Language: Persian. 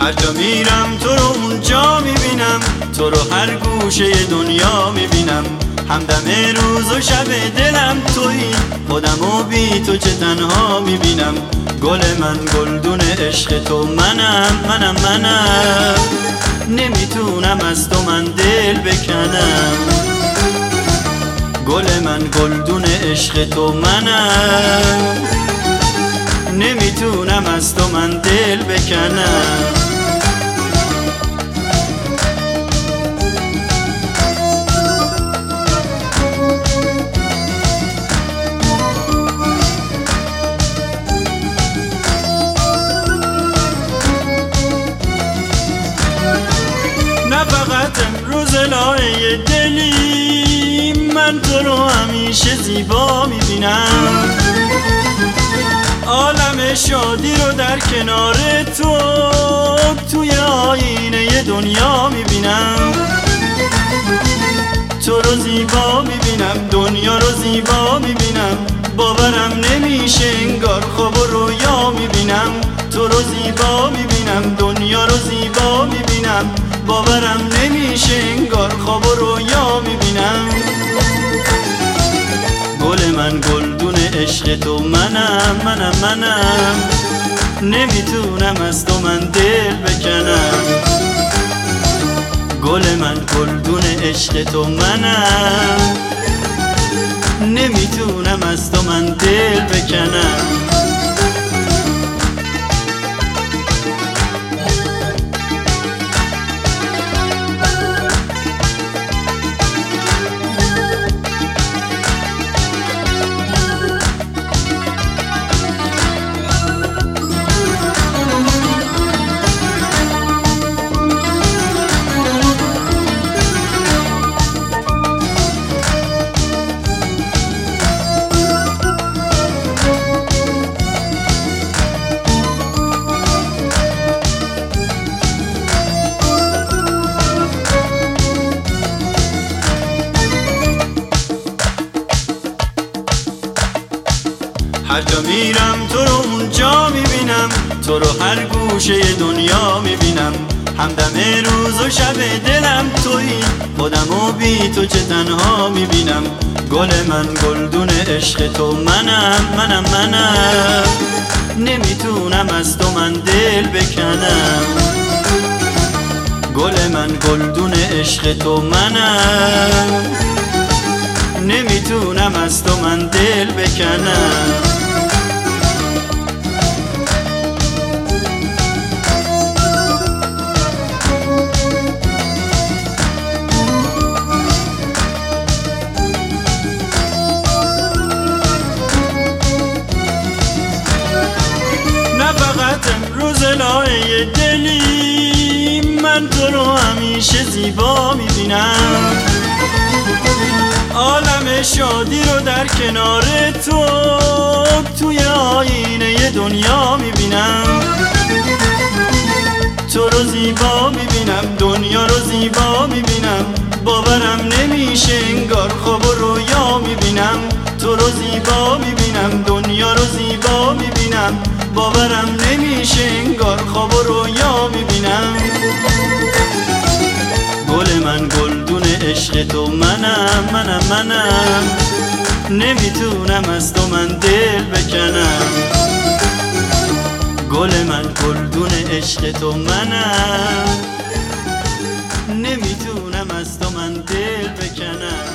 هر جا میرم تو رو اونجا میبینم، تو رو هر گوشه دنیا میبینم. همدم روز و شب دلم تویی، خودمو بی تو چه تنها میبینم. گل من گلدون عشق تو منم نمیتونم از تو من دل بکنم. گل من گلدون عشق تو منم، نمیتونم از تو من دل بکنم. نه فقط امروز لایه دلی، من تو رو همیشه زیبا میبینم. عالم شادی رو در کنار تو، توی آینه دنیا میبینم. تو رو زیبا میبینم، دنیا رو زیبا میبینم. باورم نمیشه انگار خواب و رویا میبینم. تو رو زیبا میبینم، دنیا رو زیبا میبینم. باورم نمیشه انگار خواب و رویا میبینم. گل من گلدون عشق تو منم نمیتونم از تو من دل بکنم. گل من گلدون عشق تو منم، نمیتونم از تو من دل بکنم. هر جا میرم تو رو اونجا میبینم، تو رو هر گوشه دنیا میبینم. همدم روز و شب دلم تویی، خودمو بی تو چه تنها میبینم. گل من گلدون عشق تو منم نمیتونم از تو من دل بکنم. گل من گلدون عشق تو منم، نمیتونم از تو من دل بکنم. نه فقط امروز لایه دلی، من تو رو همیشه زیبا میبینم. عالم شادی رو در کنار تو، توی آینه دنیا میبینم. تو رو زیبا میبینم، دنیا رو زیبا میبینم. باورم نمیشه انگار خواب و رویا میبینم. تو رو زیبا میبینم، دنیا رو زیبا میبینم. باورم نمیشه انگار خواب و رویا میبینم. گل من گلدون عشق تو منم نمیتونم از تو من دل بکنم. گل من گلدون عشق تو منم، نمیتونم از تو من دل بکنم.